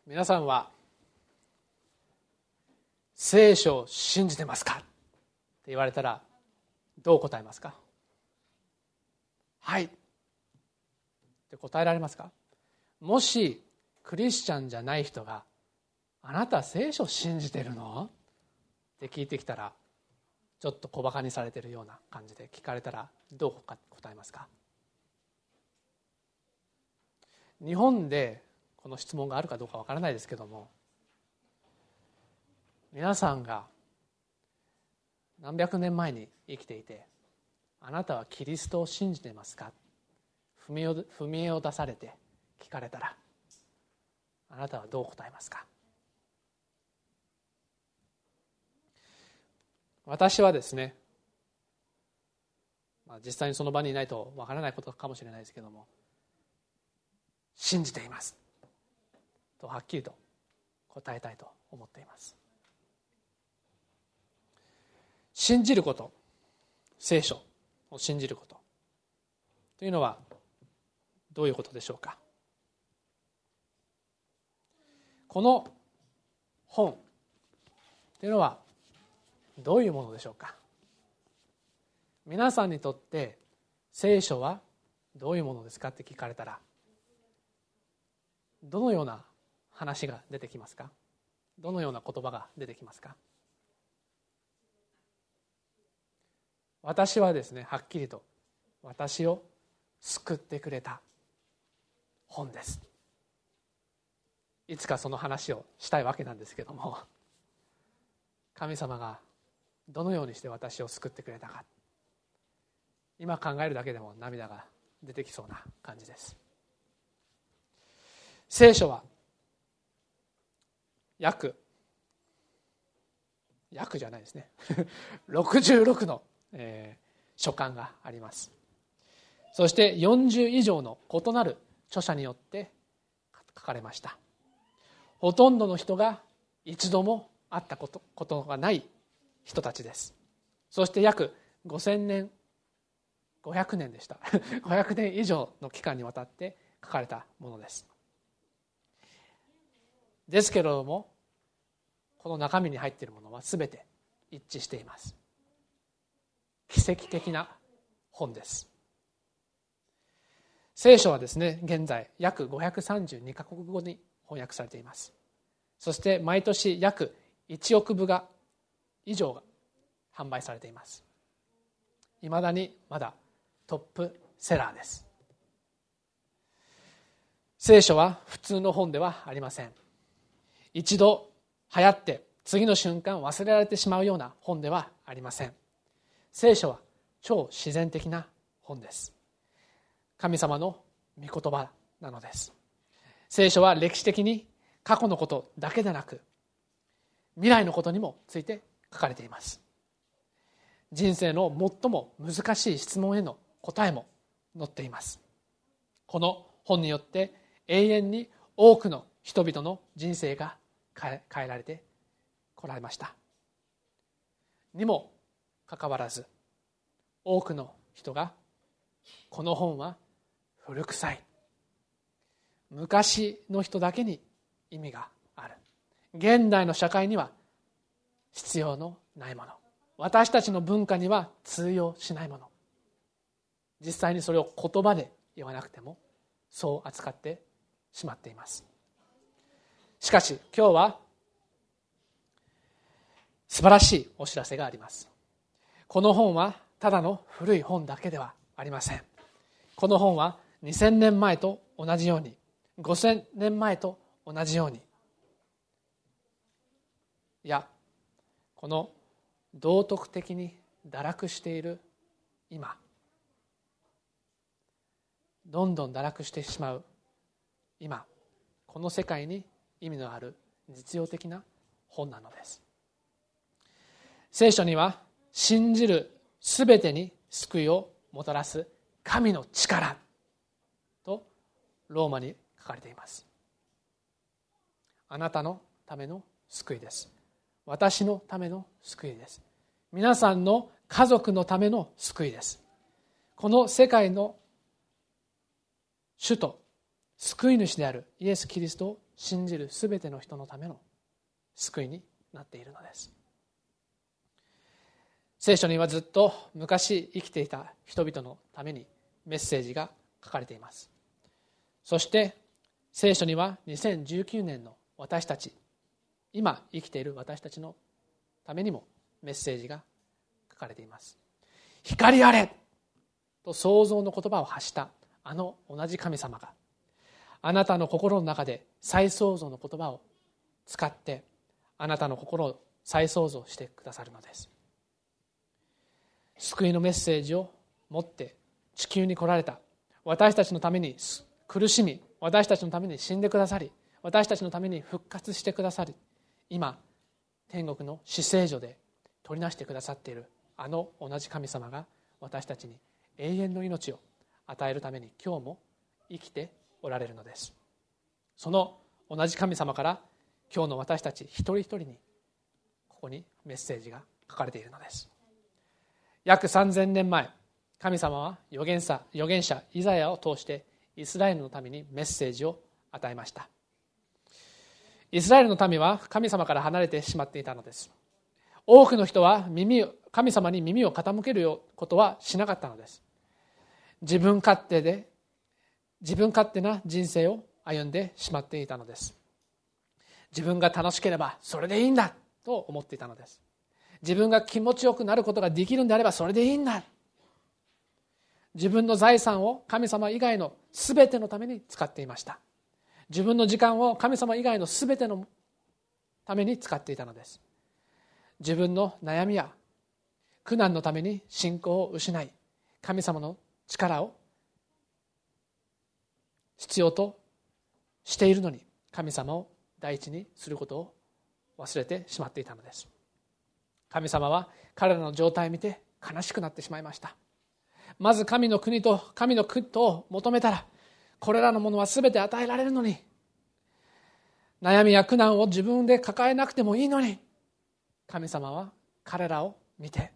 皆さんは聖書を信じてますかって言われたらどう答えますか？はいって答えられますか？もしクリスチャンじゃない人があなた聖書を信じてるのって聞いてきたら、ちょっと小バカにされてるような感じで聞かれたらどう答えますか？日本でこの質問があるかどうかわからないですけども、皆さんが何百年前に生きていて、あなたはキリストを信じていますか？踏み絵を出されて聞かれたら、あなたはどう答えますか？私はですね、実際にその場にいないとわからないことかもしれないですけども、信じていますとはっきりと答えたいと思っています。信じること、聖書を信じることというのはどういうことでしょうか。この本というのはどういうものでしょうか。皆さんにとって聖書はどういうものですかって聞かれたら、どのような話が出てきますか？どのような言葉が出てきますか？私はですね、はっきりと私を救ってくれた本です。いつかその話をしたいわけなんですけども、神様がどのようにして私を救ってくれたか、今考えるだけでも涙が出てきそうな感じです。聖書は約じゃないですね66の、書簡があります。そして40以上の異なる著者によって書かれました。ほとんどの人が一度も会ったことがない人たちです。そして約5000年500年でした500年以上の期間にわたって書かれたものです。ですけれども、この中身に入っているものは全て一致しています。奇跡的な本です。聖書はですね、現在約532カ国語に翻訳されています。そして毎年約1億部以上が販売されています。いまだにまだトップセラーです。聖書は普通の本ではありません。一度流行って次の瞬間忘れられてしまうような本ではありません。聖書は超自然的な本です。神様の御言葉なのです。聖書は歴史的に過去のことだけでなく、未来のことにもついて書かれています。人生の最も難しい質問への答えも載っています。この本によって永遠に多くの人々の人生が変えられてこられました。にもかかわらず、多くの人がこの本は古臭い、昔の人だけに意味がある、現代の社会には必要のないもの、私たちの文化には通用しないもの、実際にそれを言葉で言わなくてもそう扱ってしまっています。しかし今日は素晴らしいお知らせがあります。この本はただの古い本だけではありません。この本は2000年前と同じように、5000年前と同じように、いや、この道徳的に堕落している今、どんどん堕落してしまう今、この世界に意味のある実用的な本なのです。聖書には信じるすべてに救いをもたらす神の力とローマに書かれています。あなたのための救いです。私のための救いです。皆さんの家族のための救いです。この世界の主と救い主であるイエス・キリストを信じるすべての人のための救いになっているのです。聖書にはずっと昔生きていた人々のためにメッセージが書かれています。そして聖書には2019年の私たち、今生きている私たちのためにもメッセージが書かれています。光あれと創造の言葉を発したあの同じ神様があなたの心の中で再創造の言葉を使ってあなたの心を再創造してくださるのです。救いのメッセージを持って地球に来られた私たちのために苦しみ、私たちのために死んでくださり、私たちのために復活してくださり、今天国の至聖所で取りなしてくださっているあの同じ神様が私たちに永遠の命を与えるために今日も生きておられるのです。その同じ神様から今日の私たち一人一人にここにメッセージが書かれているのです。約3000年前、神様は預言者イザヤを通してイスラエルの民にメッセージを与えました。イスラエルの民は神様から離れてしまっていたのです。多くの人は神様に耳を傾けることはしなかったのです。自分勝手な人生を歩んでしまっていたのです。自分が楽しければそれでいいんだと思っていたのです。自分が気持ちよくなることができるんであればそれでいいんだ。自分の財産を神様以外のすべてのために使っていました。自分の時間を神様以外のすべてのために使っていたのです。自分の悩みや苦難のために信仰を失い、神様の力を必要としているのに神様を第一にすることを忘れてしまっていたのです。神様は彼らの状態を見て悲しくなってしまいました。まず神の国と神の国を求めたらこれらのものは全て与えられるのに、悩みや苦難を自分で抱えなくてもいいのに、神様は彼らを見て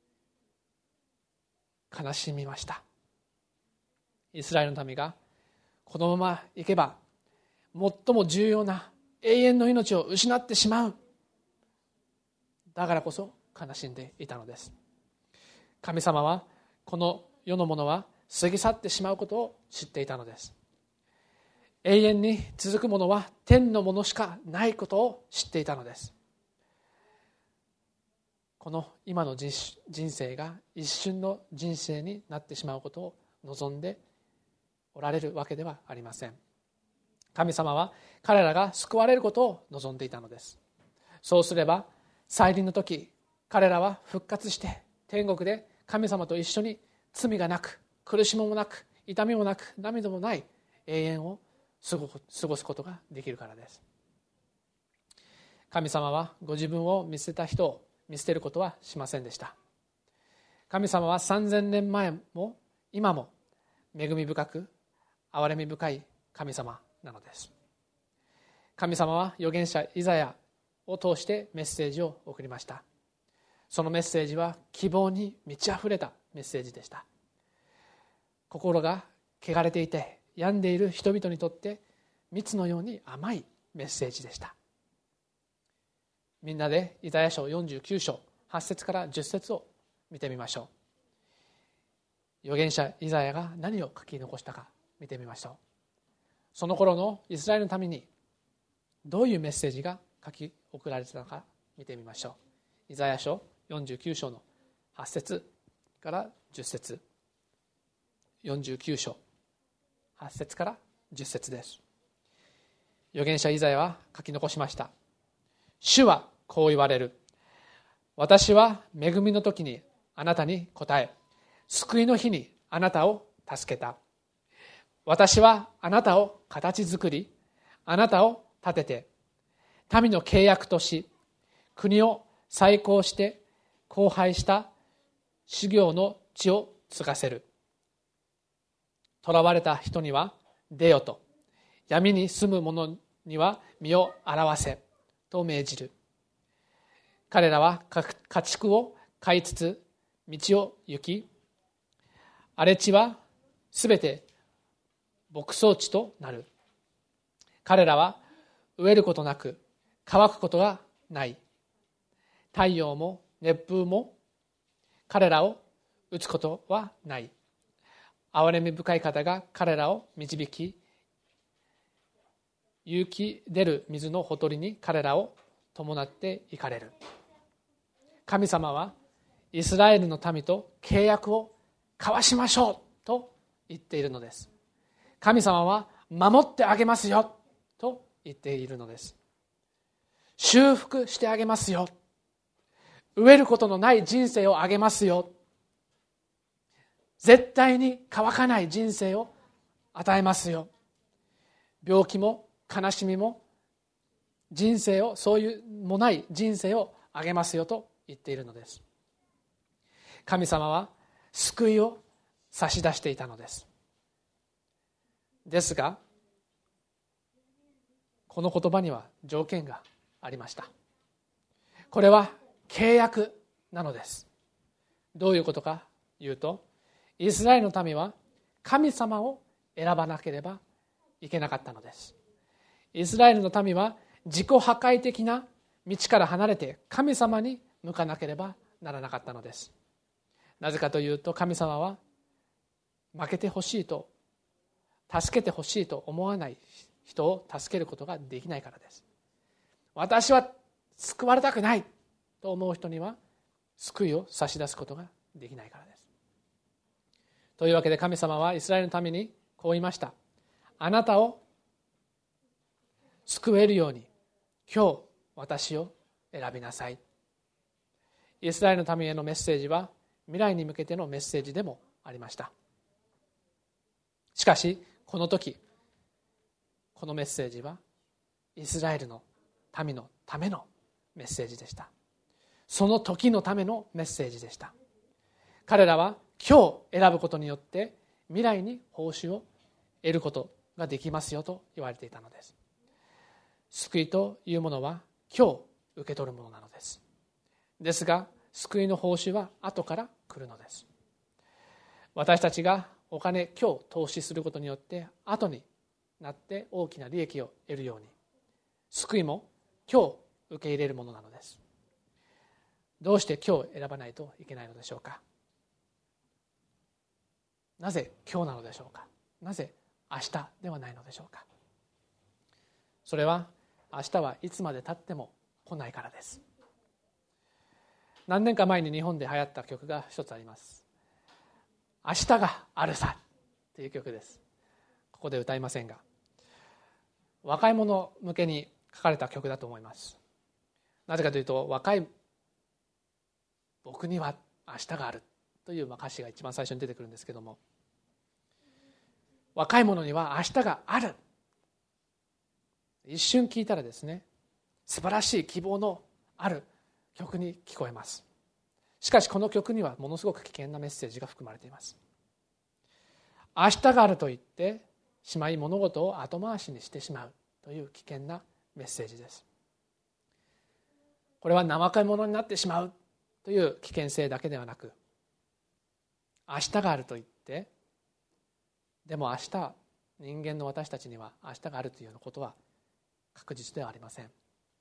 悲しみました。イスラエルの民がこのままいけば最も重要な永遠の命を失ってしまう。だからこそ悲しんでいたのです。神様はこの世のものは過ぎ去ってしまうことを知っていたのです。永遠に続くものは天のものしかないことを知っていたのです。この今の人生が一瞬の人生になってしまうことを望んでおられるわけではありません。神様は彼らが救われることを望んでいたのです。そうすれば再臨の時、彼らは復活して天国で神様と一緒に罪がなく苦しみもなく痛みもなく涙もない永遠を過ごすことができるからです。神様はご自分を見捨てた人を見捨てることはしませんでした。神様は3000年前も今も恵み深く憐れみ深い神様なのです。神様は預言者イザヤを通してメッセージを送りました。そのメッセージは希望に満ち溢れたメッセージでした。心が汚れていて病んでいる人々にとって蜜のように甘いメッセージでした。みんなでイザヤ書49章8節から10節を見てみましょう。預言者イザヤが何を書き残したか見てみましょう。その頃のイスラエルの民にどういうメッセージが書き送られていたのか見てみましょう。イザヤ書49章の8節から10節、49章8節から10節です。預言者イザヤは書き残しました。主はこう言われる。私は恵みの時にあなたに答え、救いの日にあなたを助けた。私はあなたを形作り、あなたを立てて、民の契約とし、国を再興して荒廃した修行の地を継がせる。囚われた人には出よと、闇に住む者には身を表せと命じる。彼らは家畜を飼いつつ道を行き、荒れ地はすべて牧草地となる。彼らは飢えることなく乾くことがない。太陽も熱風も彼らを打つことはない。憐れみ深い方が彼らを導き、勇気出る水のほとりに彼らを伴って行かれる。神様はイスラエルの民と契約を交わしましょうと言っているのです。神様は守ってあげますよと言っているのです。修復してあげますよ。飢えることのない人生をあげますよ。絶対に乾かない人生を与えますよ。病気も悲しみも人生を、そういうもない人生をあげますよと言っているのです。神様は救いを差し出していたのです。ですが、この言葉には条件がありました。これは契約なのです。どういうことか言うと、イスラエルの民は神様を選ばなければいけなかったのです。イスラエルの民は自己破壊的な道から離れて神様に向かなければならなかったのです。なぜかというと、神様は負けてほしいと、助けてほしいと思わない人を助けることができないからです。私は救われたくないと思う人には救いを差し出すことができないからです。というわけで神様はイスラエルのためにこう言いました。あなたを救えるように今日私を選びなさい。イスラエルの民へのメッセージは未来に向けてのメッセージでもありました。しかしこの時、このメッセージはイスラエルの民のためのメッセージでした。その時のためのメッセージでした。彼らは今日選ぶことによって未来に報酬を得ることができますよと言われていたのです。救いというものは今日受け取るものなのです。ですが救いの報酬は後から来るのです。私たちがお金今日投資することによって後になって大きな利益を得るように、救いも今日受け入れるものなのです。どうして今日選ばないといけないのでしょうか。なぜ今日なのでしょうか。なぜ明日ではないのでしょうか。それは明日はいつまで経っても来ないからです。何年か前に日本で流行った曲が一つあります。明日があるさという曲です。ここで歌いませんが、若い者向けに書かれた曲だと思います。なぜかというと、若い僕には明日があるという歌詞が一番最初に出てくるんですけども、若い者には明日がある、一瞬聞いたらですね、素晴らしい希望のある曲に聞こえます。しかしこの曲にはものすごく危険なメッセージが含まれています。明日があると言ってしまい物事を後回しにしてしまうという危険なメッセージです。これは怠け者になってしまうという危険性だけではなく、明日があると言ってでも明日、人間の私たちには明日があるというようなことは確実ではありません。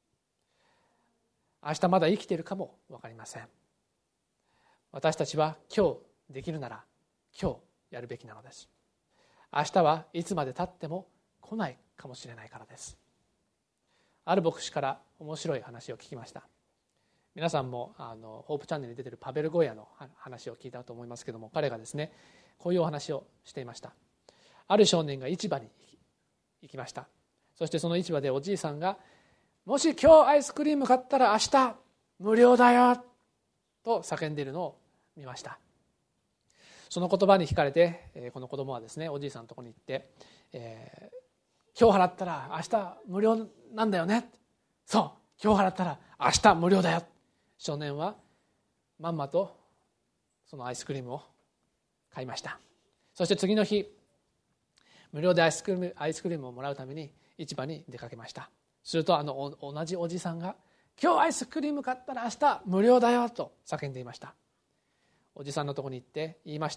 明日まだ生きているかも分かりません。私たちは今日できるなら今日やるべきなのです。明日はいつまで経っても来ないかもしれないからです。ある牧師から面白い話を聞きました。皆さんもホープチャンネルに出ているパベル・ゴヤの話を聞いたと思いますけども、彼がですね、こういうお話をしていました。ある少年が市場に行きました。そしてその市場でおじいさんが、もし今日アイスクリーム買ったら明日無料だよと叫んでいるのを見ました。その言葉に惹かれて、この子供はですね、おじいさんのところに行って、今日払ったら明日無料なんだよね。そう、今日払ったら明日無料だよ。少年はまんまとそのアイスクリームを買いました。そして次の日、無料でアイスクリームをもらうために市場に出かけました。すると同じおじさんが、今日アイスクリーム買ったら明日無料だよと叫んでいました。おじさんのところに行って言いました。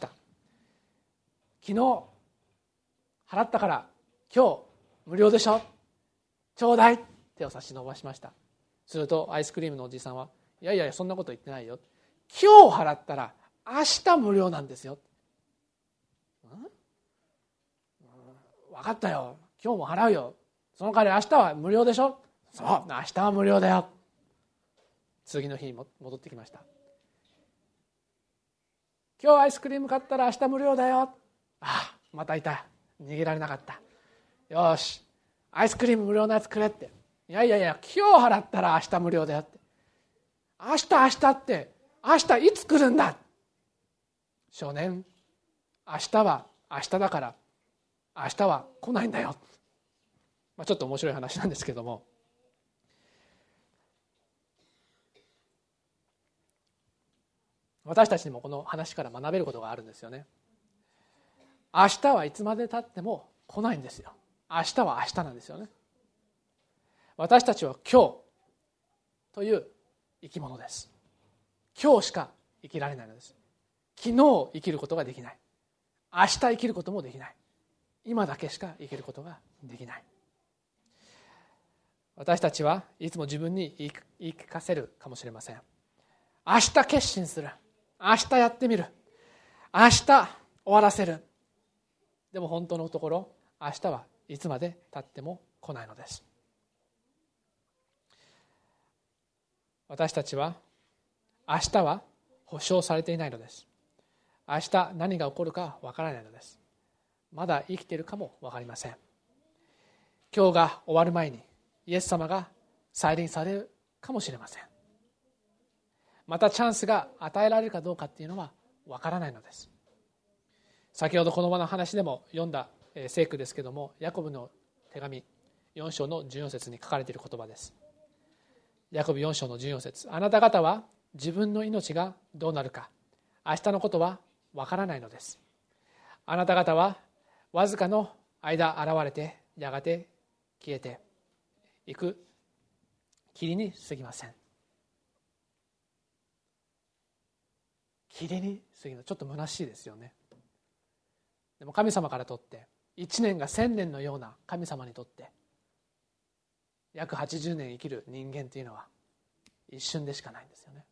昨日払ったから今日無料でしょ。 ちょうだい、手を差し伸ばしました。するとアイスクリームのおじさんは、いやいやそんなこと言ってないよ、今日払ったら明日無料なんですよ。分かったよ、今日も払うよ、その代わり明日は無料でしょ。そう、明日は無料だよ。次の日に戻ってきました。今日アイスクリーム買ったら明日無料だよ。ああ、またいた、逃げられなかった。よし、アイスクリーム無料のやつくれって。いやいやいや、今日払ったら明日無料だよって。明日って明日いつ来るんだ。少年、明日は明日だから明日は来ないんだよ。ちょっと面白い話なんですけども、私たちにもこの話から学べることがあるんですよね。明日はいつまで経っても来ないんですよ。明日は明日なんですよね。私たちは今日という生き物です。今日しか生きられないのです。昨日生きることができない。明日生きることもできない。今だけしか生きることができない。私たちはいつも自分に言い聞かせるかもしれません。明日決心する、明日やってみる、明日終わらせる。でも本当のところ、明日はいつまで経っても来ないのです。私たちは明日は保証されていないのです。明日何が起こるかわからないのです。まだ生きているかもわかりません。今日が終わる前にイエス様が再臨されるかもしれません。またチャンスが与えられるかどうかっていうのはわからないのです。先ほどこの場の話でも読んだ聖句ですけども、ヤコブの手紙4章の14節に書かれている言葉です。ヤコブ4章の14節、あなた方は自分の命がどうなるか明日のことはわからないのです。あなた方はわずかの間現れてやがて消えていく霧に過ぎません。霧に過ぎる、ちょっと虚しいですよね。でも神様からとって1年が1000年のような神様にとって約80年生きる人間というのは一瞬でしかないんですよね。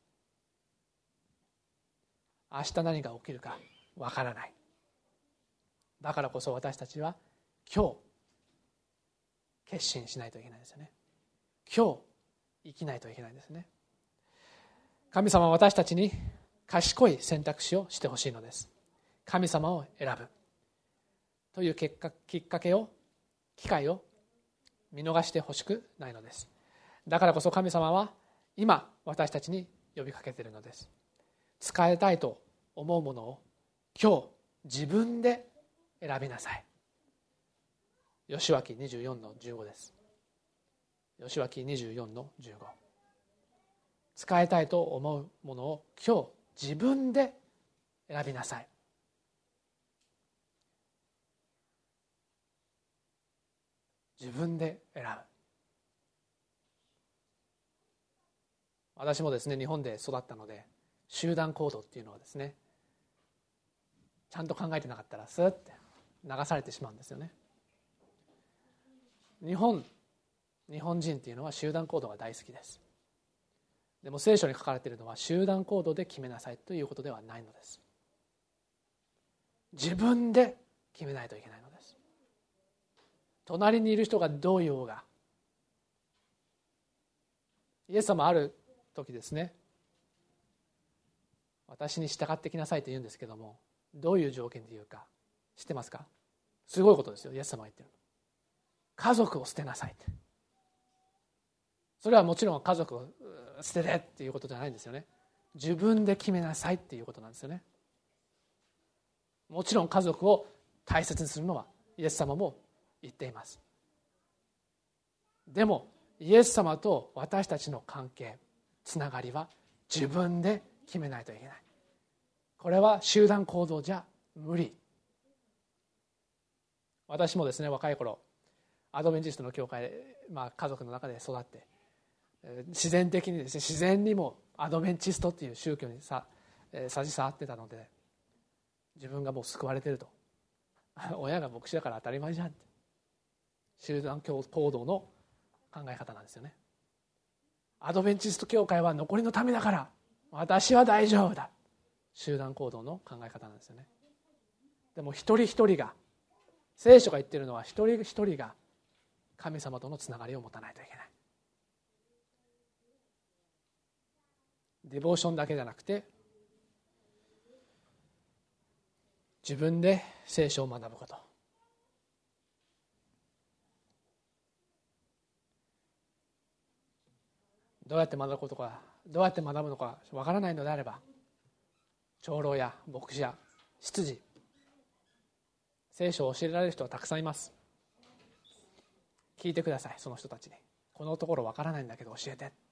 明日何が起きるかわからない。だからこそ私たちは今日決心しないといけないですよね。今日生きないといけないんですね。神様は私たちに賢い選択肢をしてほしいのです。神様を選ぶというきっかけを、機会を見逃してほしくないのです。だからこそ神様は今私たちに呼びかけているのです。使いたいと思うものを今日自分で選びなさい。吉脇24の15です。吉脇24の15。使いたいと思うものを今日自分で選びなさい。自分で選ぶ。私もですね、日本で育ったので集団行動っていうのはですね、ちゃんと考えてなかったらスーッて流されてしまうんですよね。日本人っていうのは集団行動が大好きです。でも聖書に書かれているのは集団行動で決めなさいということではないのです。自分で決めないといけないのです。隣にいる人がどう言おうが、イエス様ある時ですね、私に従ってきなさいと言うんですけども、どういう条件で言うか知ってますか？すごいことですよ。イエス様が言ってる。家族を捨てなさいって。それはもちろん家族を捨ててっていうことじゃないんですよね。自分で決めなさいっていうことなんですよね。もちろん家族を大切にするのはイエス様も言っています。でもイエス様と私たちの関係、つながりは自分で決めないといけない。これは集団行動じゃ無理。私もですね、若い頃アドベンチストの教会で、家族の中で育って、自然的にですね、自然にもアドベンチストっていう宗教に差し障ってたので、自分がもう救われてると親が牧師だから当たり前じゃんって、集団行動の考え方なんですよね。アドベンチスト教会は残りのためだから私は大丈夫だ、集団行動の考え方なんですよね。でも一人一人が、聖書が言っているのは一人一人が神様とのつながりを持たないといけない。デボーションだけじゃなくて自分で聖書を学ぶこと、どうやって学ぶことか、どうやって学ぶのかわからないのであれば、長老や牧師や執事、聖書を教えられる人はたくさんいます。聞いてください。その人たちに、このところわからないんだけど教えて。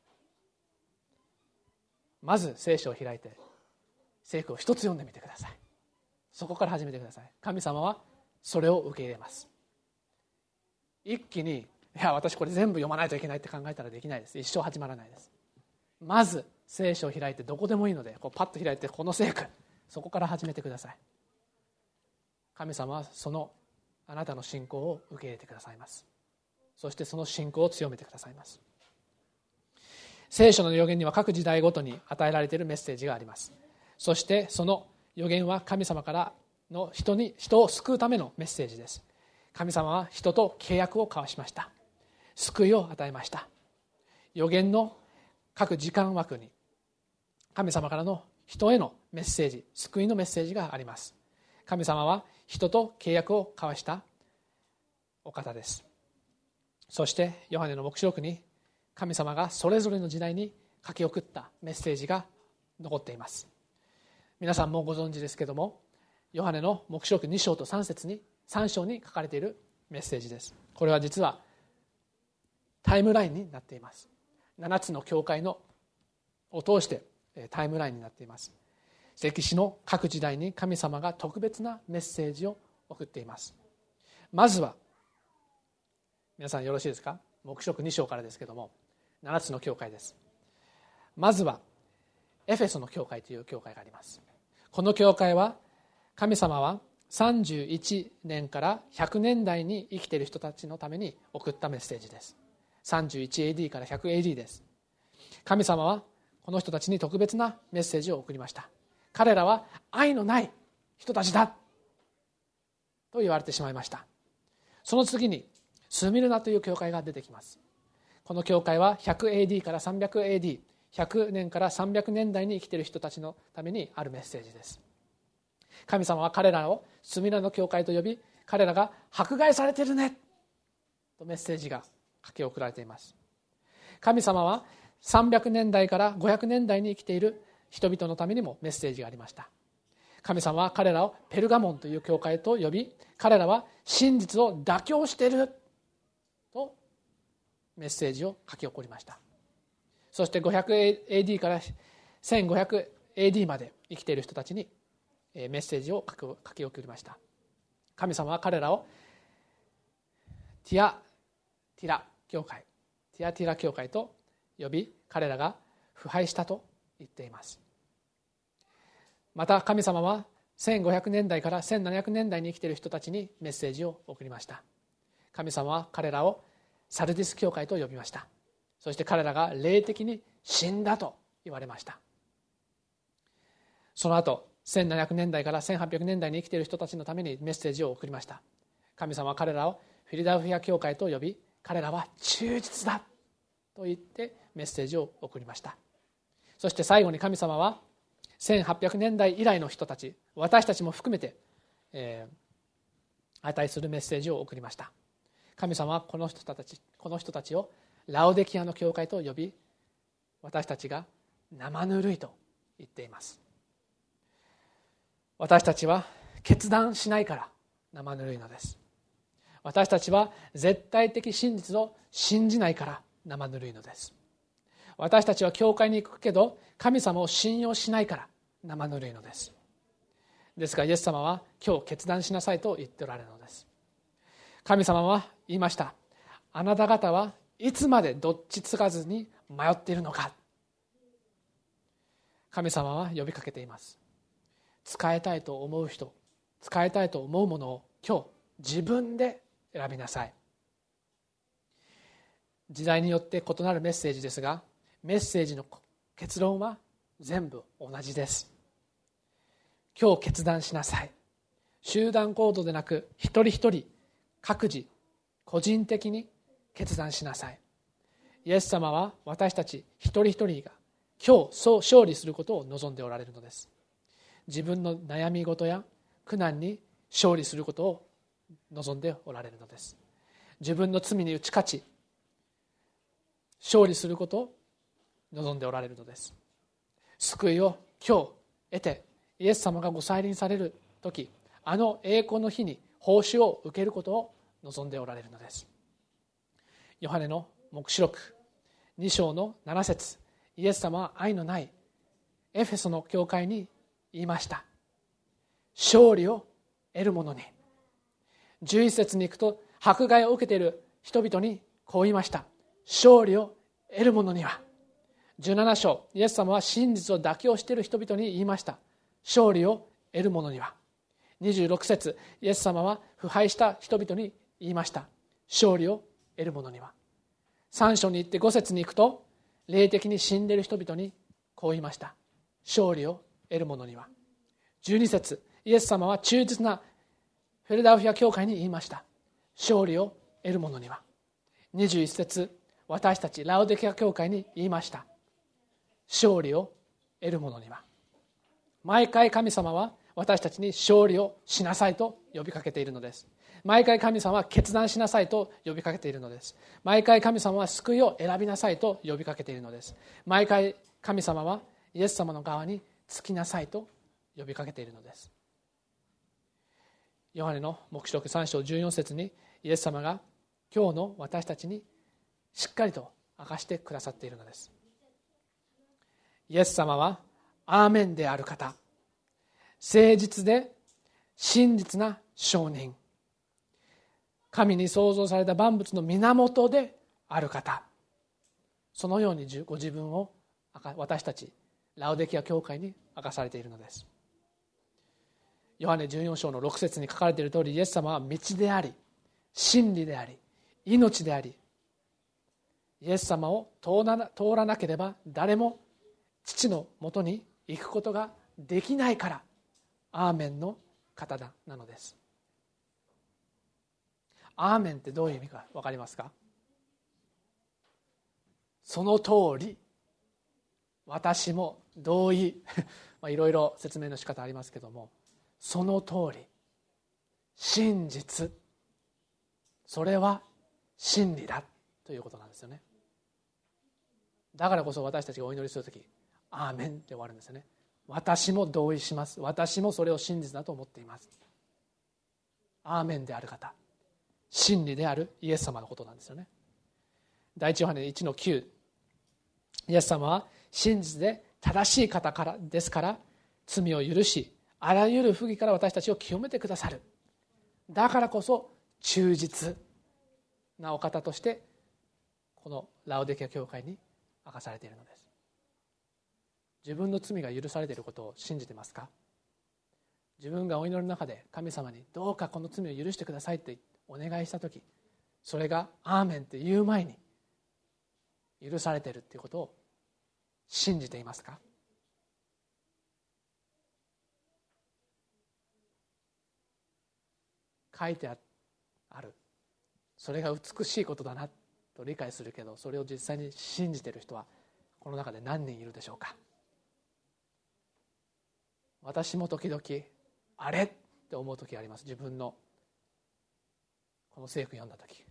まず聖書を開いて聖句を一つ読んでみてください。そこから始めてください。神様はそれを受け入れます。一気に、いや私これ全部読まないといけないって考えたらできないです。一生始まらないです。まず聖書を開いて、どこでもいいのでこうパッと開いて、この聖句、そこから始めてください。神様はそのあなたの信仰を受け入れてくださいます。そしてその信仰を強めてくださいます。聖書の預言には各時代ごとに与えられているメッセージがあります。そしてその預言は神様からの人を救うためのメッセージです。神様は人と契約を交わしました。救いを与えました。預言の各時間枠に神様からの人へのメッセージ、救いのメッセージがあります。神様は人と契約を交わしたお方です。そしてヨハネの黙示録に神様がそれぞれの時代に書き送ったメッセージが残っています。皆さんもご存知ですけども、ヨハネの黙示録2章と3章に書かれているメッセージです。これは実はタイムラインになっています。7つの教会を通してタイムラインになっています。歴史の各時代に神様が特別なメッセージを送っています。まずは皆さんよろしいですか。黙示録2章からですけども、7つの教会です。まずはエフェソの教会という教会があります。この教会は神様は31年から100年代に生きている人たちのために送ったメッセージです。31AD から 100AD です。神様はこの人たちに特別なメッセージを送りました。彼らは愛のない人たちだと言われてしまいました。その次にスミルナという教会が出てきます。この教会は 100AD から 300AD、 100年から300年代に生きている人たちのためにあるメッセージです。神様は彼らをスミルナの教会と呼び、彼らが迫害されているねとメッセージが書き送られています。神様は300年代から500年代に生きている人々のためにもメッセージがありました。神様は彼らをペルガモンという教会と呼び、彼らは真実を妥協しているとメッセージを書き起こりました。そして 500AD から 1500AD まで生きている人たちにメッセージを書き送りました。神様は彼らをティアティラ教会と呼び、彼らが腐敗したと言っています。また神様は1500年代から1700年代に生きている人たちにメッセージを送りました。神様は彼らをサルディス教会と呼びました。そして彼らが霊的に死んだと言われました。その後1700年代から1800年代に生きている人たちのためにメッセージを送りました。神様は彼らをフィラデルフィア教会と呼び、彼らは忠実だと言ってメッセージを送りました。そして最後に神様は1800年代以来の人たち、私たちも含めて、値するメッセージを送りました。神様はこの人たちをラオデキアの教会と呼び、私たちが生ぬるいと言っています。私たちは決断しないから生ぬるいのです。私たちは絶対的真実を信じないから生ぬるいのです。私たちは教会に行くけど神様を信用しないから生ぬるいのです。ですからイエス様は今日決断しなさいと言っておられるのです。神様は言いました。あなた方はいつまでどっちつかずに迷っているのか。神様は呼びかけています。使いたいと思う人、使いたいと思うものを今日自分で選びなさい。 時代によって異なるメッセージですが、メッセージの結論は全部同じです。今日決断しなさい。集団行動でなく一人一人各自個人的に決断しなさい。イエス様は私たち一人一人が今日そう勝利することを望んでおられるのです。自分の悩み事や苦難に勝利することを望んでおられるのです。自分の罪に打ち勝ち勝利することを望んでおられるのです。救いを今日得てイエス様がご再臨される時、あの栄光の日に報酬を受けることを望んでおられるのです。ヨハネの黙示録2章の7節、イエス様は愛のないエフェソの教会に言いました。勝利を得る者に。11節に行くと、迫害を受けている人々にこう言いました。勝利を得る者には。17章、イエス様は真実を妥協している人々に言いました。勝利を得る者には。26節、イエス様は腐敗した人々に言いました。勝利を得る者には。3章に行って5節に行くと、霊的に死んでいる人々にこう言いました。勝利を得る者には。12節、イエス様は忠実なフェルダルフィア教会に言いました。勝利を得る者には。21節、私たちラオデキア教会に言いました。勝利を得る者には。毎回神様は私たちに勝利をしなさいと呼びかけているのです。毎回神様は決断しなさいと呼びかけているのです。毎回神様は救いを選びなさいと呼びかけているのです。毎回神様はイエス様の側につきなさいと呼びかけているのです。ヨハネの黙示録3章14節にイエス様が今日の私たちにしっかりと明かしてくださっているのです。イエス様はアーメンである方、誠実で真実な証人、神に創造された万物の源である方、そのようにご自分を私たちラオデキア教会に明かされているのです。ヨハネ14章の6節に書かれている通り、イエス様は道であり真理であり命であり、イエス様を通らなければ誰も父のもとに行くことができないからアーメンの方なのです。アーメンってどういう意味か分かりますか？その通り、私も同意いろいろ説明の仕方ありますけども、その通り、真実、それは真理だということなんですよね。だからこそ私たちがお祈りするとき、アーメンって終わるんですよね。私も同意します。私もそれを真実だと思っています。アーメンである方、真理であるイエス様のことなんですよね。第一ヨハネ 1-9、イエス様は真実で正しい方からですから、罪を許しあらゆる不義から私たちを清めてくださる。だからこそ忠実なお方としてこのラオデキア教会に明かされているのです。自分の罪が許されていることを信じてますか？自分がお祈りの中で神様にどうかこの罪を許してくださいってお願いしたとき、それがアーメンって言う前に許されているっていうことを信じていますか？書いてある、それが美しいことだなと理解するけど、それを実際に信じている人はこの中で何人いるでしょうか？私も時々あれって思う時あります。自分のこの聖句読んだ時、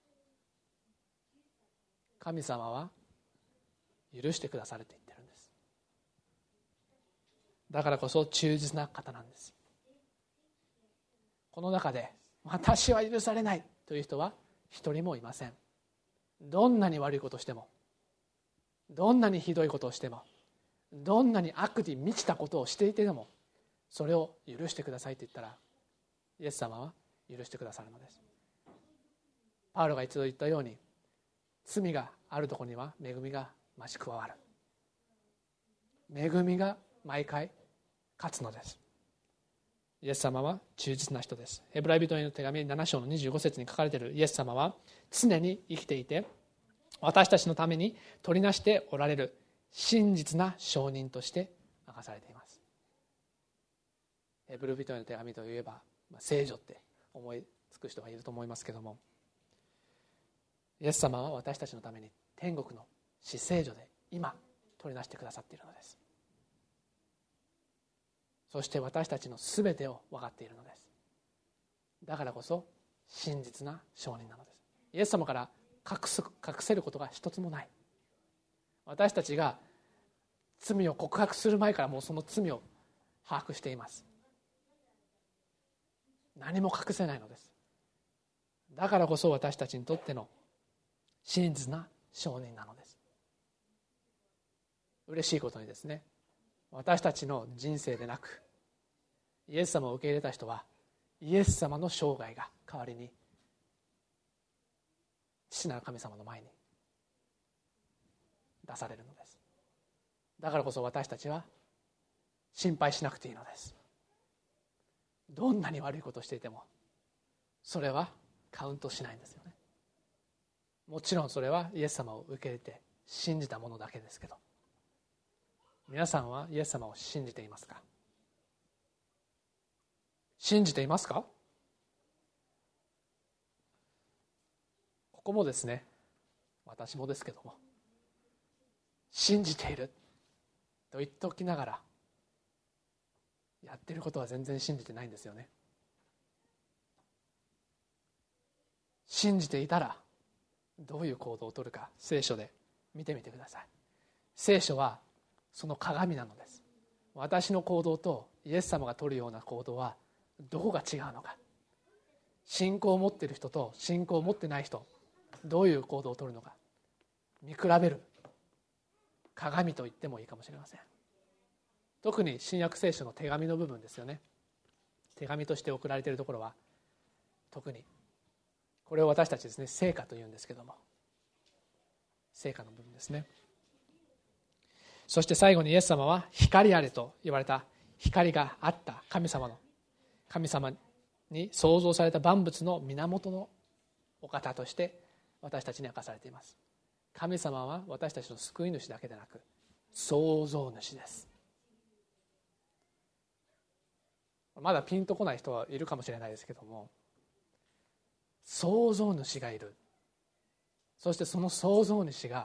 神様は許してくださると言ってるんです。だからこそ忠実な方なんです。この中で私は許されないという人は一人もいません。どんなに悪いことをしても、どんなにひどいことをしても、どんなに悪に満ちたことをしていても、それを許してくださいと言ったらイエス様は許してくださるのです。パウロが一度言ったように、罪があるところには恵みが増し加わる。恵みが毎回勝つのです。イエス様は忠実な人です。ヘブライ人への手紙7章の25節に書かれているイエス様は常に生きていて私たちのために取りなしておられる真実な証人として明かされています。ヘブル人への手紙といえば聖女って思いつく人がいると思いますけども、イエス様は私たちのために天国の至聖女で今取りなしてくださっているのです。そして私たちのすべてを分かっているのです。だからこそ真実な証人なのです。イエス様から隠せることが一つもない。私たちが罪を告白する前からもうその罪を把握しています。何も隠せないのです。だからこそ私たちにとっての真実な証人なのです。嬉しいことにですね、私たちの人生でなくイエス様を受け入れた人はイエス様の生涯が代わりに父なる神様の前に出されるのです。だからこそ私たちは心配しなくていいのです。どんなに悪いことをしていてもそれはカウントしないんですよね。もちろんそれはイエス様を受け入れて信じたものだけですけど、皆さんはイエス様を信じていますか？信じていますか？ここもですね、私もですけども、信じていると言っておきながらやっていることは全然信じてないんですよね。信じていたらどういう行動をとるか聖書で見てみてください。聖書はその鏡なのです。私の行動とイエス様が取るような行動はどこが違うのか、信仰を持っている人と信仰を持ってない人、どういう行動をとるのか見比べる鏡と言ってもいいかもしれません。特に新約聖書の手紙の部分ですよね。手紙として送られているところは特にこれを私たちですね、聖歌というんですけども、聖歌の部分ですね。そして最後にイエス様は光あれと言われた光があった神様に創造された万物の源のお方として私たちに明かされています。神様は私たちの救い主だけでなく創造主です。まだピンとこない人はいるかもしれないですけども、創造主がいる。そしてその創造主が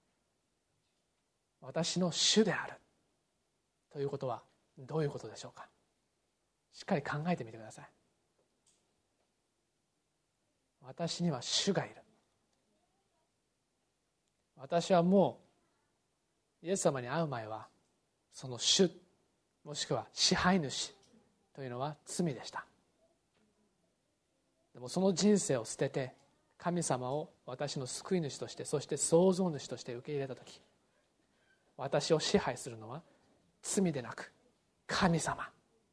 私の主であるということはどういうことでしょうか。しっかり考えてみてください。私には主がいる。私はもうイエス様に会う前はその主もしくは支配主というのは罪でした。でもその人生を捨てて神様を私の救い主として、そして創造主として受け入れたとき、私を支配するのは罪でなく神様。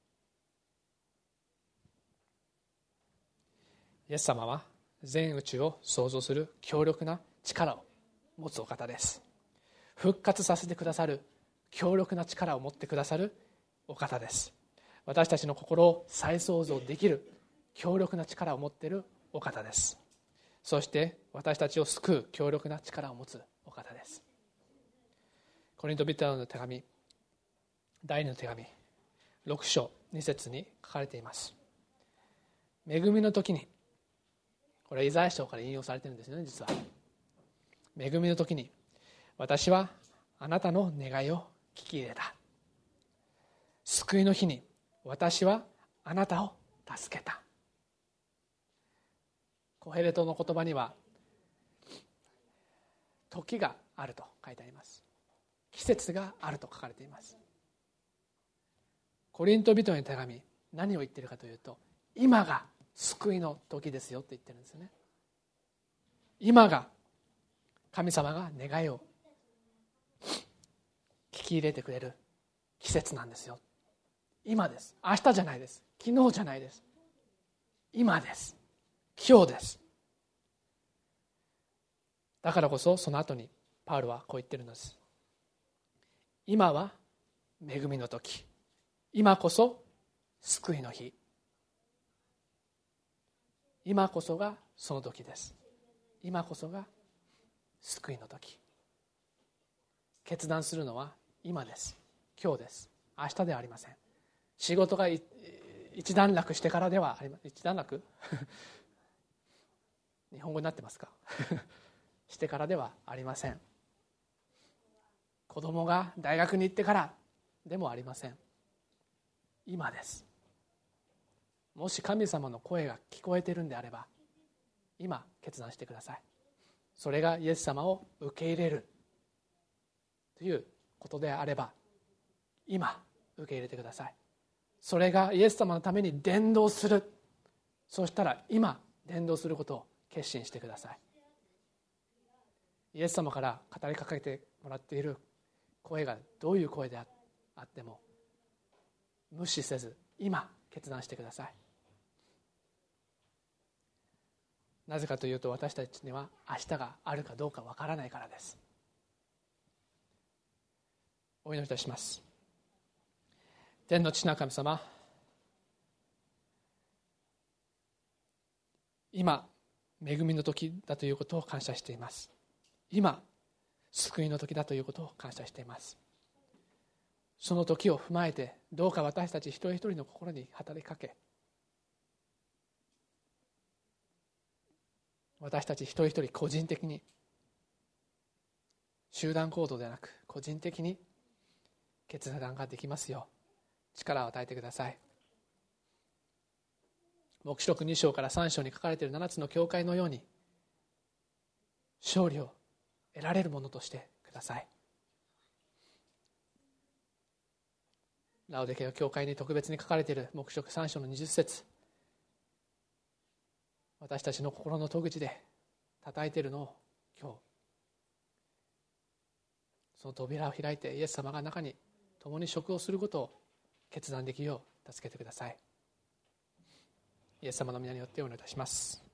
イエス様は全宇宙を創造する強力な力を持つお方です。復活させてくださる強力な力を持ってくださるお方です。私たちの心を再創造できる強力な力を持っているお方です。そして私たちを救う強力な力を持つお方です。コリント人への手紙第2の手紙6章2節に書かれています。恵みの時に、これはイザヤ書から引用されているんですよね。実は恵みの時に私はあなたの願いを聞き入れた。救いの日に私はあなたを助けた。コヘレトの言葉には時があると書いてあります。季節があると書かれています。コリント人への手紙、何を言っているかというと、今が救いの時ですよって言ってるんですよね。今が神様が願いを聞き入れてくれる季節なんですよ。今です。明日じゃないです。昨日じゃないです。今です。今日です。だからこそその後にパウロはこう言ってるんです。今は恵みの時、今こそ救いの日、今こそがその時です。今こそが救いの時。決断するのは今です。今日です。明日ではありません。仕事が一段落してからではありません。一段落日本語になってますかしてからではありません。子供が大学に行ってからでもありません。今です。もし神様の声が聞こえているんであれば、今決断してください。それがイエス様を受け入れるということであれば、今受け入れてください。それがイエス様のために伝道する。そうしたら今伝道することを決心してください。イエス様から語りかけてもらっている声がどういう声であっても無視せず今決断してください。なぜかというと、私たちには明日があるかどうかわからないからです。お祈りいたします。天の父なる神様、今恵みの時だということを感謝しています。今救いの時だということを感謝しています。その時を踏まえて、どうか私たち一人一人の心に働きかけ、私たち一人一人個人的に、集団行動ではなく個人的に決断ができますよう力を与えてください。黙示録2章から3章に書かれている7つの教会のように、勝利を得られるものとしてください。ラオデケア教会に特別に書かれている黙示録3章の20節、私たちの心の戸口で叩いているのを今日、その扉を開いてイエス様が中に共に食をすることを決断できるよう助けてください。イエス様の皆によってお願いいたします。